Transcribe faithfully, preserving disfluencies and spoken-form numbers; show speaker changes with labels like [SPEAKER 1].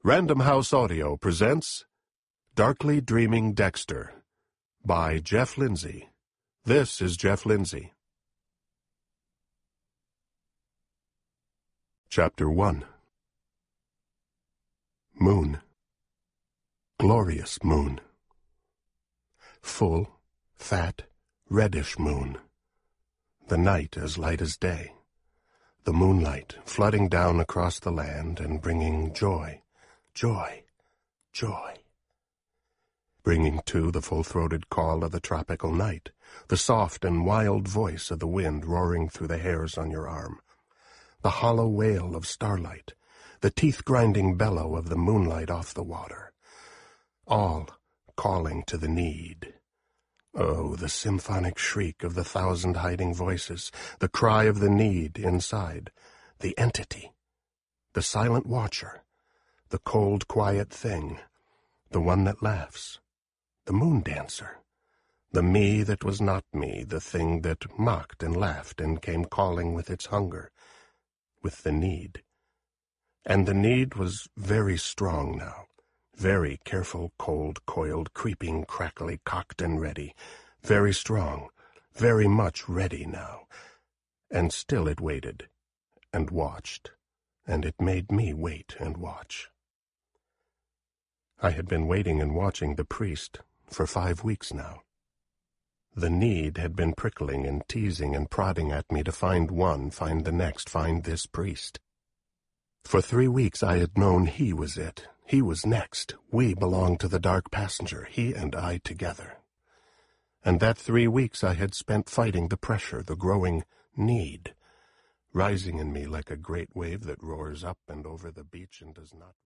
[SPEAKER 1] Random House Audio presents Darkly Dreaming Dexter by Jeff Lindsay. This is Jeff Lindsay. Chapter one. Moon. Glorious moon. Full, fat, reddish moon. The night as light as day. The moonlight flooding down across the land and bringing joy, joy, joy. Bringing, too, the full-throated call of the tropical night, the soft and wild voice of the wind roaring through the hairs on your arm, the hollow wail of starlight, the teeth-grinding bellow of the moonlight off the water, all calling to the need. Oh, the symphonic shriek of the thousand hiding voices, the cry of the need inside, the entity, the silent watcher, the cold, quiet thing, the one that laughs, the moon dancer, the me that was not me, the thing that mocked and laughed and came calling with its hunger, with the need. And the need was very strong now, very careful, cold, coiled, creeping, crackly, cocked and ready, very strong, very much ready now. And still it waited, and watched, and it made me wait and watch. I had been waiting and watching the priest for five weeks now. The need had been prickling and teasing and prodding at me to find one, find the next, find this priest. For three weeks I had known he was it. He was next. We belonged to the dark passenger, he and I together. And that three weeks I had spent fighting the pressure, the growing need, rising in me like a great wave that roars up and over the beach and does not